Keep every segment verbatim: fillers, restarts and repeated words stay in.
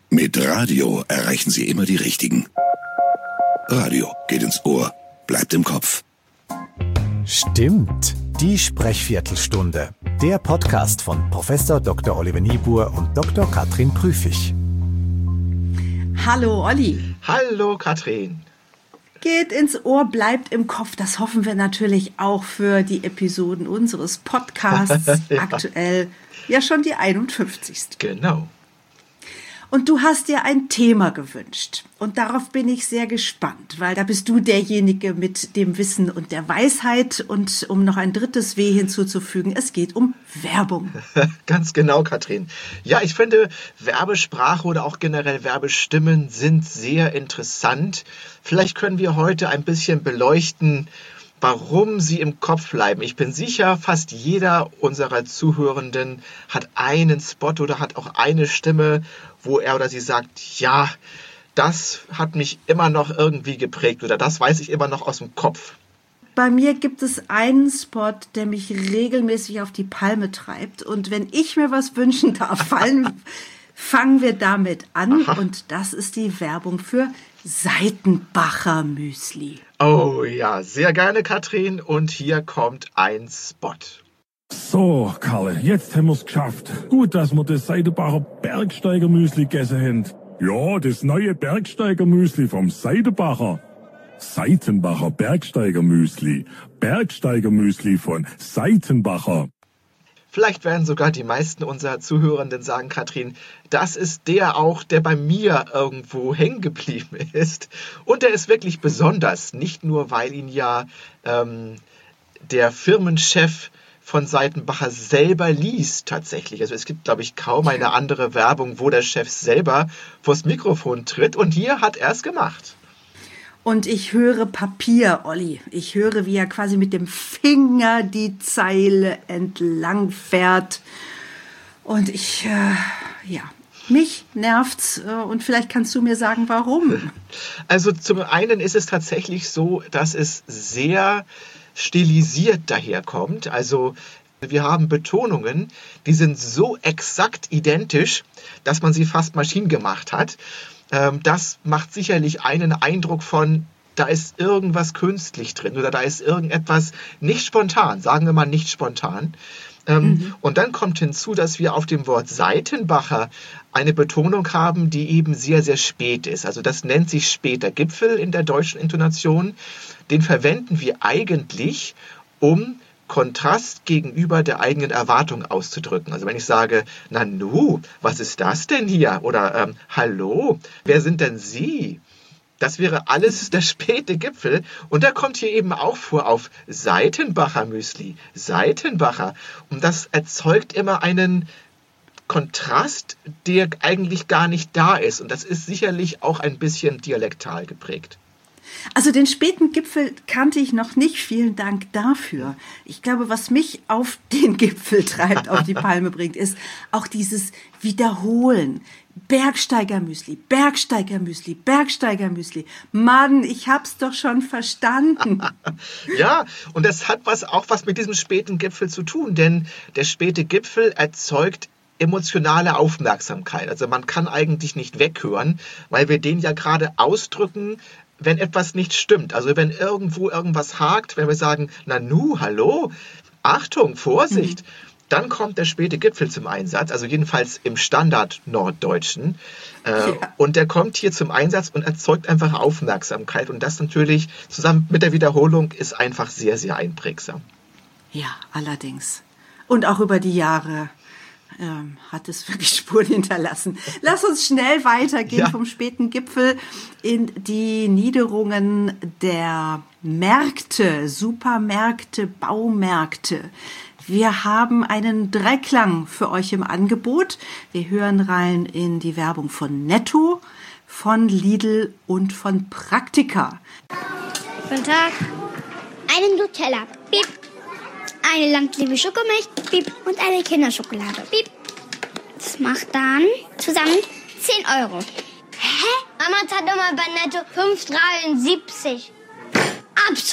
Mit Radio erreichen Sie immer die Richtigen. Radio geht ins Ohr, bleibt im Kopf. Stimmt, die Sprechviertelstunde. Der Podcast von Professor Doktor Oliver Niebuhr und Doktor Katrin Prüfig. Hallo Olli. Hallo Katrin. Geht ins Ohr, bleibt im Kopf. Das hoffen wir natürlich auch für die Episoden unseres Podcasts. Ja. Aktuell ja schon die einundfünfzigste. Genau. Und du hast dir ein Thema gewünscht. Und darauf bin ich sehr gespannt, weil da bist du derjenige mit dem Wissen und der Weisheit. Und um noch ein drittes W hinzuzufügen, es geht um Werbung. Ganz genau, Katrin. Ja, ich finde, Werbesprache oder auch generell Werbestimmen sind sehr interessant. Vielleicht können wir heute ein bisschen beleuchten, warum sie im Kopf bleiben. Ich bin sicher, fast jeder unserer Zuhörenden hat einen Spot oder hat auch eine Stimme, wo er oder sie sagt, ja, das hat mich immer noch irgendwie geprägt oder das weiß ich immer noch aus dem Kopf. Bei mir gibt es einen Spot, der mich regelmäßig auf die Palme treibt. Und wenn ich mir was wünschen darf, fallen, fangen wir damit an. Aha. Und das ist die Werbung für Seitenbacher Müsli. Oh ja, sehr gerne, Katrin. Und hier kommt ein Spot. So, Karle, jetzt haben wir's geschafft. Gut, dass wir das Seitenbacher Bergsteiger-Müsli gegessen haben. Ja, das neue Bergsteiger-Müsli vom Seitenbacher. Seitenbacher Bergsteiger-Müsli. Bergsteiger-Müsli von Seitenbacher. Vielleicht werden sogar die meisten unserer Zuhörenden sagen, Katrin, das ist der auch, der bei mir irgendwo hängen geblieben ist. Und der ist wirklich besonders, nicht nur, weil ihn ja ähm, der Firmenchef von Seitenbacher selber liest tatsächlich. Also es gibt, glaube ich, kaum eine andere Werbung, wo der Chef selber vors Mikrofon tritt. Und hier hat er es gemacht. Und ich höre Papier, Olli. Ich höre, wie er quasi mit dem Finger die Zeile entlang fährt. Und ich, äh, ja, mich nervt's. Äh, und vielleicht kannst du mir sagen, warum. Also zum einen ist es tatsächlich so, dass es sehr stilisiert daherkommt. Also wir haben Betonungen, die sind so exakt identisch, dass man sie fast maschinengemacht hat. Das macht sicherlich einen Eindruck von, da ist irgendwas künstlich drin oder da ist irgendetwas nicht spontan, sagen wir mal nicht spontan. Mhm. Und dann kommt hinzu, dass wir auf dem Wort Seitenbacher eine Betonung haben, die eben sehr, sehr spät ist. Also das nennt sich später Gipfel in der deutschen Intonation. Den verwenden wir eigentlich, um Kontrast gegenüber der eigenen Erwartung auszudrücken. Also wenn ich sage, Nanu, was ist das denn hier? Oder ähm, hallo, wer sind denn Sie? Das wäre alles der späte Gipfel. Und der kommt hier eben auch vor auf Seitenbacher Müsli. Seitenbacher. Und das erzeugt immer einen Kontrast, der eigentlich gar nicht da ist. Und das ist sicherlich auch ein bisschen dialektal geprägt. Also den späten Gipfel kannte ich noch nicht. Vielen Dank dafür. Ich glaube, was mich auf den Gipfel treibt, auf die Palme bringt, ist auch dieses Wiederholen. Bergsteigermüsli, Bergsteigermüsli, Bergsteigermüsli. Mann, ich hab's doch schon verstanden. Ja, und das hat was, auch was mit diesem späten Gipfel zu tun, denn der späte Gipfel erzeugt emotionale Aufmerksamkeit. Also man kann eigentlich nicht weghören, weil wir den ja gerade ausdrücken, wenn etwas nicht stimmt. Also wenn irgendwo irgendwas hakt, wenn wir sagen, Nanu, hallo, Achtung, Vorsicht, mhm. dann kommt der späte Gipfel zum Einsatz, also jedenfalls im Standard-Norddeutschen. Äh, ja. Und der kommt hier zum Einsatz und erzeugt einfach Aufmerksamkeit. Und das natürlich zusammen mit der Wiederholung ist einfach sehr, sehr einprägsam. Ja, allerdings. Und auch über die Jahre ähm, hat es wirklich Spuren hinterlassen. Lass uns schnell weitergehen ja. vom späten Gipfel in die Niederungen der Märkte, Supermärkte, Baumärkte. Wir haben einen Dreiklang für euch im Angebot. Wir hören rein in die Werbung von Netto, von Lidl und von Praktika. Guten Tag. Einen Nutella. Piep. Eine Landliebe Schokomilch. Piep. Und eine Kinderschokolade. Piep. Das macht dann zusammen zehn Euro. Hä? Mama zahlt doch mal bei Netto fünf dreiundsiebzig.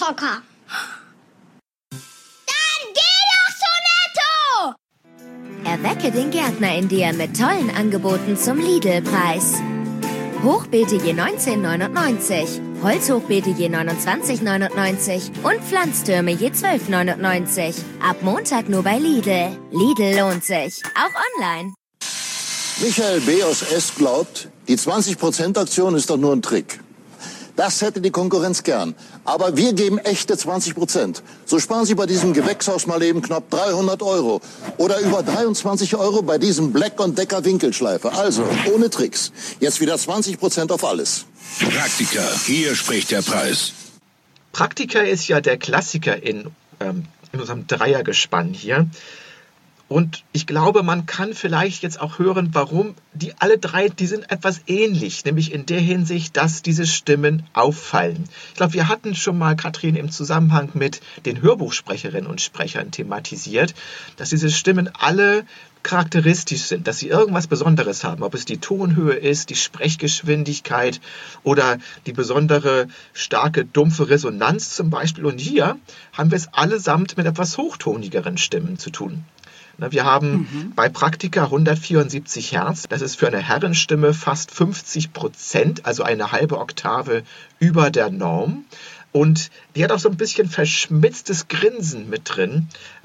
Abzocker. Dann geh doch zu Netto! Erwecke den Gärtner in dir mit tollen Angeboten zum Lidl-Preis. Hochbeete je neunzehn neunundneunzig, Holzhochbeete je neunundzwanzig neunundneunzig und Pflanztürme je zwölf neunundneunzig. Ab Montag nur bei Lidl. Lidl lohnt sich, auch online. Michael B. aus S. glaubt, die zwanzig Prozent Aktion ist doch nur ein Trick. Das hätte die Konkurrenz gern. Aber wir geben echte zwanzig Prozent. So sparen Sie bei diesem Gewächshaus mal eben knapp dreihundert Euro. Oder über dreiundzwanzig Euro bei diesem Black und Decker Winkelschleifer. Also, ohne Tricks. Jetzt wieder zwanzig Prozent auf alles. Praktika, hier spricht der Preis. Praktika ist ja der Klassiker in, ähm, in unserem Dreiergespann hier. Und ich glaube, man kann vielleicht jetzt auch hören, warum die alle drei, die sind etwas ähnlich, nämlich in der Hinsicht, dass diese Stimmen auffallen. Ich glaube, wir hatten schon mal, Katrin, im Zusammenhang mit den Hörbuchsprecherinnen und Sprechern thematisiert, dass diese Stimmen alle charakteristisch sind, dass sie irgendwas Besonderes haben, ob es die Tonhöhe ist, die Sprechgeschwindigkeit oder die besondere starke, dumpfe Resonanz zum Beispiel. Und hier haben wir es allesamt mit etwas hochtonigeren Stimmen zu tun. Wir haben mhm. bei Praktika hundertvierundsiebzig Hertz. Das ist für eine Herrenstimme fast fünfzig Prozent, also eine halbe Oktave über der Norm. Und die hat auch so ein bisschen verschmitztes Grinsen mit drin.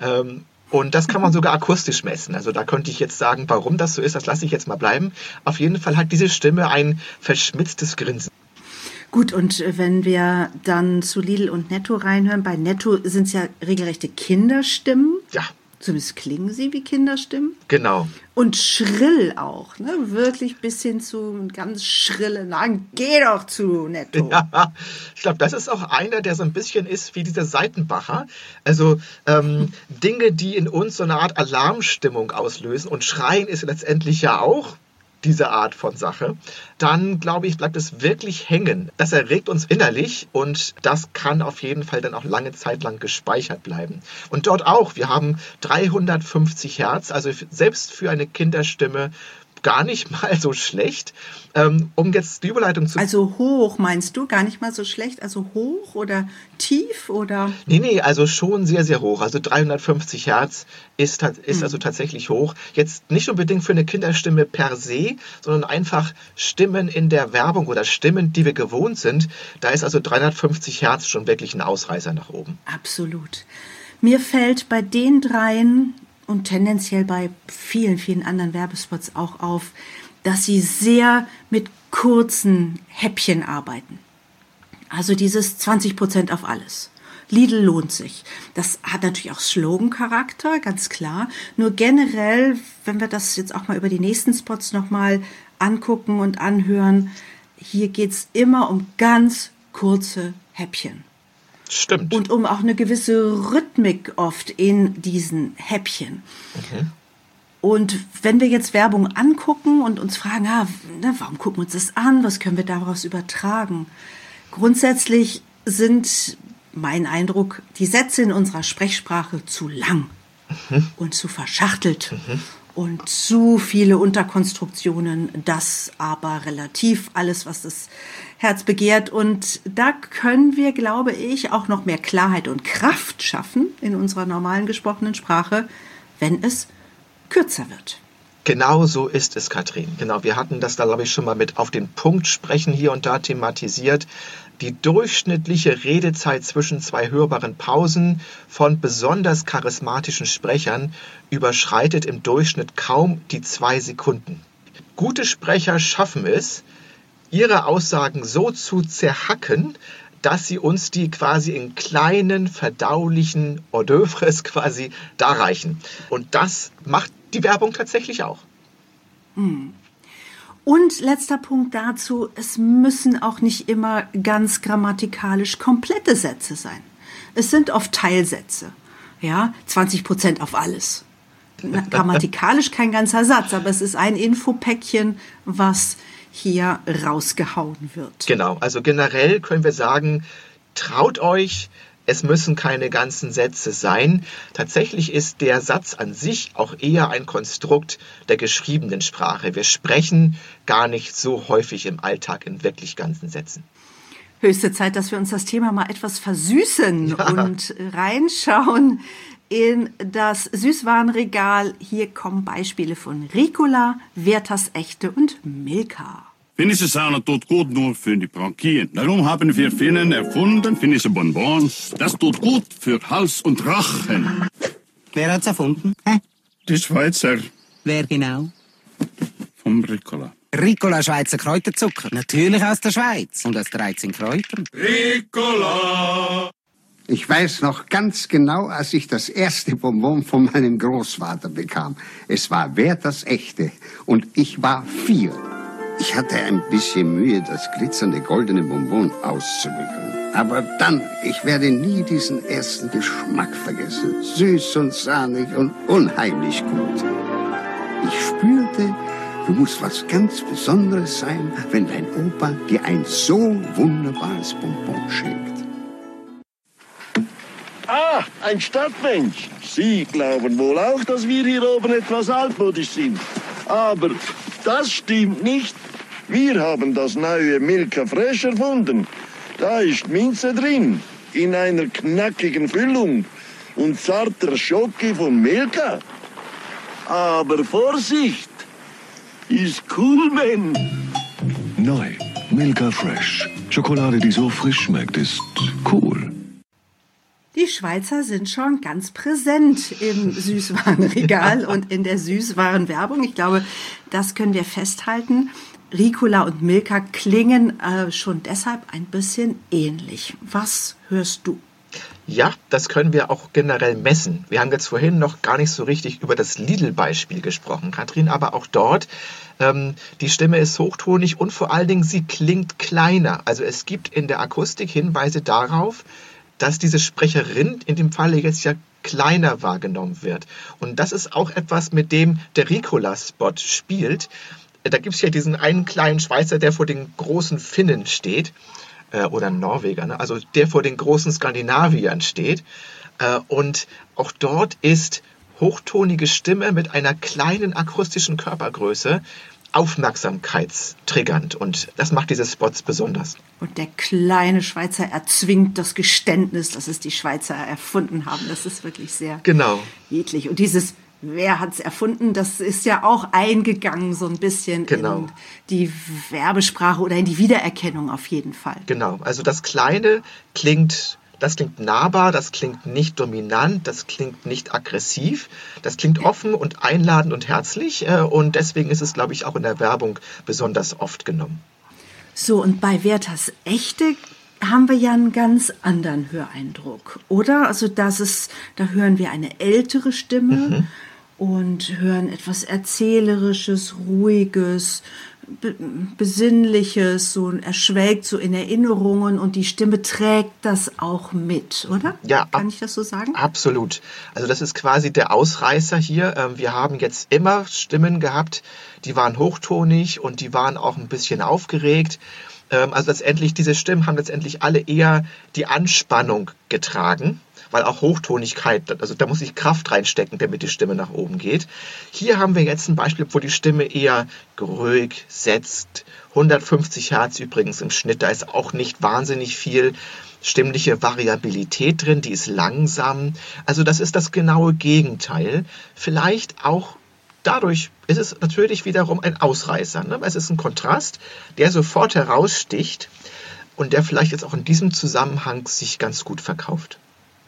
Und das kann man sogar akustisch messen. Also da könnte ich jetzt sagen, warum das so ist, das lasse ich jetzt mal bleiben. Auf jeden Fall hat diese Stimme ein verschmitztes Grinsen. Gut, und wenn wir dann zu Lidl und Netto reinhören, bei Netto sind es ja regelrechte Kinderstimmen. Ja. Zumindest klingen sie wie Kinderstimmen. Genau. Und schrill auch, ne? Wirklich bis hin zu ganz schrillen. Na, geh doch zu Netto. Ja, ich glaube, das ist auch einer, der so ein bisschen ist wie dieser Seitenbacher. Also ähm, Dinge, die in uns so eine Art Alarmstimmung auslösen. Und Schreien ist letztendlich ja auch diese Art von Sache, dann, glaube ich, bleibt es wirklich hängen. Das erregt uns innerlich und das kann auf jeden Fall dann auch lange Zeit lang gespeichert bleiben. Und dort auch, wir haben dreihundertfünfzig Hertz, also selbst für eine Kinderstimme gar nicht mal so schlecht. Ähm, um jetzt die Überleitung zu... Also hoch meinst du? Gar nicht mal so schlecht? Also hoch oder tief oder... Nee, nee, also schon sehr, sehr hoch. Also dreihundertfünfzig Hertz ist, ist mhm. also tatsächlich hoch. Jetzt nicht unbedingt für eine Kinderstimme per se, sondern einfach Stimmen in der Werbung oder Stimmen, die wir gewohnt sind. Da ist also dreihundertfünfzig Hertz schon wirklich ein Ausreißer nach oben. Absolut. Mir fällt bei den dreien und tendenziell bei vielen, vielen anderen Werbespots auch auf, dass sie sehr mit kurzen Häppchen arbeiten. Also dieses zwanzig Prozent auf alles. Lidl lohnt sich. Das hat natürlich auch Slogan-Charakter, ganz klar. Nur generell, wenn wir das jetzt auch mal über die nächsten Spots nochmal angucken und anhören, hier geht's immer um ganz kurze Häppchen. Stimmt. Und um auch eine gewisse Rhythmik oft in diesen Häppchen. Okay. Und wenn wir jetzt Werbung angucken und uns fragen, ah, ne, warum gucken wir uns das an, was können wir daraus übertragen? Grundsätzlich sind, mein Eindruck, die Sätze in unserer Sprechsprache zu lang mhm. und zu verschachtelt. Mhm. Und zu viele Unterkonstruktionen, das aber relativ alles, was das Herz begehrt. Und da können wir, glaube ich, auch noch mehr Klarheit und Kraft schaffen in unserer normalen gesprochenen Sprache, wenn es kürzer wird. Genau so ist es, Katrin. Genau, wir hatten das da, glaube ich, schon mal mit auf den Punkt sprechen hier und da thematisiert. Die durchschnittliche Redezeit zwischen zwei hörbaren Pausen von besonders charismatischen Sprechern überschreitet im Durchschnitt kaum die zwei Sekunden. Gute Sprecher schaffen es, ihre Aussagen so zu zerhacken, dass sie uns die quasi in kleinen, verdaulichen Hors d'oeuvres quasi darreichen. Und das macht die Werbung tatsächlich auch. Hm. Und letzter Punkt dazu, es müssen auch nicht immer ganz grammatikalisch komplette Sätze sein. Es sind oft Teilsätze, ja, zwanzig Prozent auf alles. Grammatikalisch kein ganzer Satz, aber es ist ein Infopäckchen, was hier rausgehauen wird. Genau, also generell können wir sagen, traut euch, es müssen keine ganzen Sätze sein. Tatsächlich ist der Satz an sich auch eher ein Konstrukt der geschriebenen Sprache. Wir sprechen gar nicht so häufig im Alltag in wirklich ganzen Sätzen. Höchste Zeit, dass wir uns das Thema mal etwas versüßen ja. und reinschauen in das Süßwarenregal. Hier kommen Beispiele von Ricola, Werthers Echte und Milka. Finnische Sahne tut gut nur für die Bronchien. Darum haben wir Finnen erfunden, finnische Bonbons. Das tut gut für Hals und Rachen. Wer hat's erfunden? Hä? Die Schweizer. Wer genau? Vom Ricola. Ricola Schweizer Kräuterzucker. Natürlich aus der Schweiz. Und aus dreizehn Kräutern. Ricola! Ich weiß noch ganz genau, als ich das erste Bonbon von meinem Großvater bekam. Es war Werthers Echte. Und ich war vier. Ich hatte ein bisschen Mühe, das glitzernde goldene Bonbon auszubügeln. Aber dann, ich werde nie diesen ersten Geschmack vergessen. Süß und sahnig und unheimlich gut. Ich spürte, du musst was ganz Besonderes sein, wenn dein Opa dir ein so wunderbares Bonbon schenkt. Ah, ein Stadtmensch. Sie glauben wohl auch, dass wir hier oben etwas altmodisch sind. Aber das stimmt nicht. Wir haben das neue Milka Fresh erfunden. Da ist Minze drin, in einer knackigen Füllung und zarter Schoki von Milka. Aber Vorsicht, ist cool, man. Neu, Milka Fresh. Schokolade, die so frisch schmeckt, ist cool. Die Schweizer sind schon ganz präsent im Süßwarenregal und in der Süßwarenwerbung. Ich glaube, das können wir festhalten. Ricola und Milka klingen äh, schon deshalb ein bisschen ähnlich. Was hörst du? Ja, das können wir auch generell messen. Wir haben jetzt vorhin noch gar nicht so richtig über das Lidl-Beispiel gesprochen, Katrin, aber auch dort, ähm, die Stimme ist hochtonig und vor allen Dingen, sie klingt kleiner. Also es gibt in der Akustik Hinweise darauf, dass diese Sprecherin in dem Falle jetzt ja kleiner wahrgenommen wird. Und das ist auch etwas, mit dem der Ricola-Spot spielt. Da gibt es ja diesen einen kleinen Schweizer, der vor den großen Finnen steht, äh, oder Norweger, ne? Also der vor den großen Skandinaviern steht. Äh, und auch dort ist hochtonige Stimme mit einer kleinen akustischen Körpergröße aufmerksamkeitstriggernd. Und das macht diese Spots besonders. Und der kleine Schweizer erzwingt das Geständnis, dass es die Schweizer erfunden haben. Das ist wirklich sehr genau niedlich. Und dieses Wer hat's erfunden? Das ist ja auch eingegangen so ein bisschen genau. in die Werbesprache oder in die Wiedererkennung auf jeden Fall. Genau, also das Kleine klingt, das klingt nahbar, das klingt nicht dominant, das klingt nicht aggressiv, das klingt offen und einladend und herzlich und deswegen ist es, glaube ich, auch in der Werbung besonders oft genommen. So, und bei Werthers Echte haben wir ja einen ganz anderen Höreindruck, oder? Also das ist, da hören wir eine ältere Stimme mhm. und hören etwas Erzählerisches, Ruhiges, Be- Besinnliches, so erschwelgt so in Erinnerungen und die Stimme trägt das auch mit, oder? Ja, kann ich das so sagen? Absolut. Also das ist quasi der Ausreißer hier. Wir haben jetzt immer Stimmen gehabt, die waren hochtonig und die waren auch ein bisschen aufgeregt. Also letztendlich, diese Stimmen haben letztendlich alle eher die Anspannung getragen, weil auch Hochtonigkeit, also da muss ich Kraft reinstecken, damit die Stimme nach oben geht. Hier haben wir jetzt ein Beispiel, wo die Stimme eher ruhig setzt. hundertfünfzig Hertz übrigens im Schnitt, da ist auch nicht wahnsinnig viel stimmliche Variabilität drin, die ist langsam. Also das ist das genaue Gegenteil. Vielleicht auch dadurch ist es natürlich wiederum ein Ausreißer. Ne? Es ist ein Kontrast, der sofort heraussticht und der vielleicht jetzt auch in diesem Zusammenhang sich ganz gut verkauft.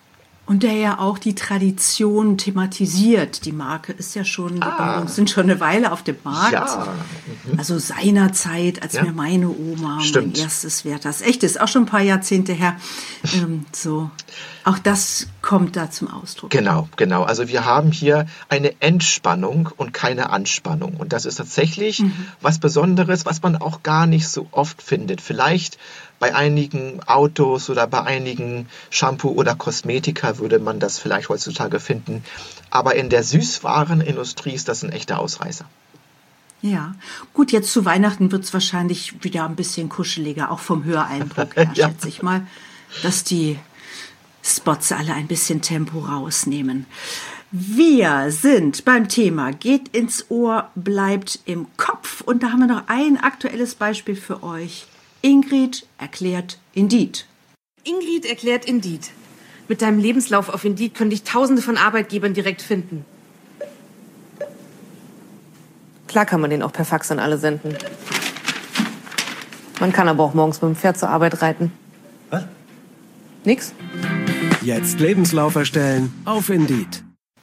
Und der ja auch die Tradition thematisiert. Die Marke ist ja schon, die ah. Bonbons sind schon eine Weile auf dem Markt. Ja. Mhm. Also seinerzeit, als ja. mir meine Oma Stimmt. mein erstes Werthers Echt ist, auch schon ein paar Jahrzehnte her. ähm, so, auch das kommt da zum Ausdruck. Genau, genau. Also wir haben hier eine Entspannung und keine Anspannung. Und das ist tatsächlich mhm. was Besonderes, was man auch gar nicht so oft findet. Vielleicht bei einigen Autos oder bei einigen Shampoo oder Kosmetika würde man das vielleicht heutzutage finden. Aber in der Süßwarenindustrie ist das ein echter Ausreißer. Ja, gut, jetzt zu Weihnachten wird es wahrscheinlich wieder ein bisschen kuscheliger, auch vom Höreindruck her, ja. schätze ich mal, dass die Spots alle ein bisschen Tempo rausnehmen. Wir sind beim Thema Geht ins Ohr, bleibt im Kopf. Und da haben wir noch ein aktuelles Beispiel für euch. Ingrid erklärt Indeed. Ingrid erklärt Indeed. Mit deinem Lebenslauf auf Indeed könnte ich tausende von Arbeitgebern direkt finden. Klar kann man den auch per Fax an alle senden. Man kann aber auch morgens mit dem Pferd zur Arbeit reiten. Was? Nix? Jetzt Lebenslauf erstellen auf Indeed.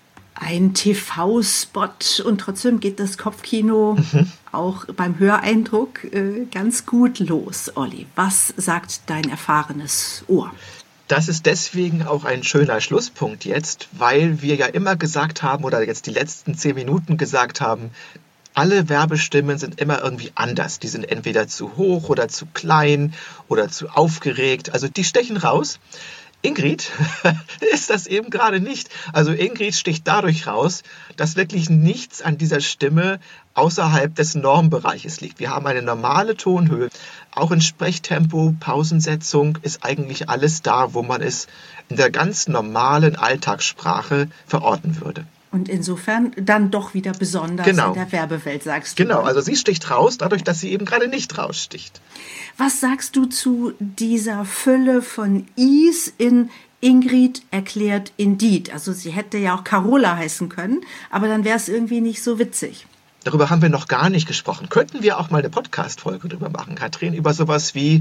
Ein T V-Spot und trotzdem geht das Kopfkino mhm. auch beim Höreindruck äh, ganz gut los. Olli, was sagt dein erfahrenes Ohr? Das ist deswegen auch ein schöner Schlusspunkt jetzt, weil wir ja immer gesagt haben oder jetzt die letzten zehn Minuten gesagt haben, alle Werbestimmen sind immer irgendwie anders. Die sind entweder zu hoch oder zu klein oder zu aufgeregt. Also die stechen raus. Ingrid ist das eben gerade nicht. Also Ingrid sticht dadurch raus, dass wirklich nichts an dieser Stimme außerhalb des Normbereiches liegt. Wir haben eine normale Tonhöhe. Auch in Sprechtempo, Pausensetzung ist eigentlich alles da, wo man es in der ganz normalen Alltagssprache verorten würde. Und insofern dann doch wieder besonders genau. in der Werbewelt, sagst du. Genau, also sie sticht raus, dadurch, dass sie eben gerade nicht raussticht. Was sagst du zu dieser Fülle von Is in Ingrid erklärt Indeed? Also sie hätte ja auch Carola heißen können, aber dann wäre es irgendwie nicht so witzig. Darüber haben wir noch gar nicht gesprochen. Könnten wir auch mal eine Podcast-Folge drüber machen, Katrin, über sowas wie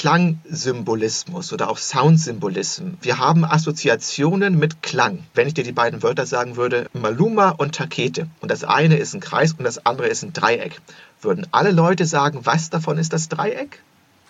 Klangsymbolismus oder auch Soundsymbolism. Wir haben Assoziationen mit Klang. Wenn ich dir die beiden Wörter sagen würde, Maluma und Takete, und das eine ist ein Kreis und das andere ist ein Dreieck, würden alle Leute sagen, was davon ist das Dreieck?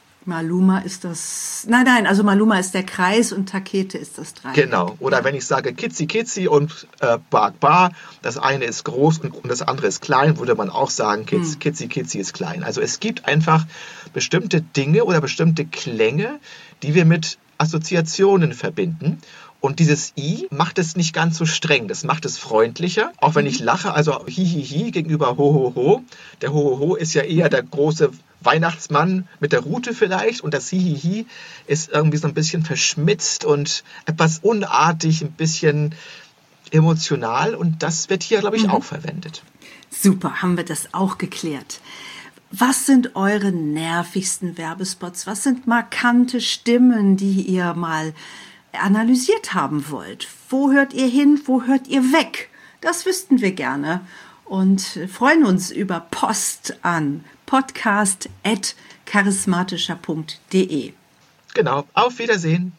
Maluma ist das, nein, nein, also Maluma ist der Kreis und Takete ist das Dreieck. Genau, oder wenn ich sage Kitzi Kitzi und äh, Bark Bar, das eine ist groß und, und das andere ist klein, würde man auch sagen, Kitz, hm. Kitzi Kitzi ist klein. Also es gibt einfach bestimmte Dinge oder bestimmte Klänge, die wir mit Assoziationen verbinden. Und dieses I macht es nicht ganz so streng, das macht es freundlicher. Auch wenn ich lache, also hi hi hi gegenüber ho ho ho. Der ho ho ho ist ja eher der große Weihnachtsmann mit der Rute vielleicht und das Hihihi ist irgendwie so ein bisschen verschmitzt und etwas unartig, ein bisschen emotional und das wird hier, glaube ich, mhm. auch verwendet. Super, haben wir das auch geklärt. Was sind eure nervigsten Werbespots? Was sind markante Stimmen, die ihr mal analysiert haben wollt? Wo hört ihr hin? Wo hört ihr weg? Das wüssten wir gerne. Und freuen uns über Post an podcast at charismatischer punkt de. Genau, auf Wiedersehen.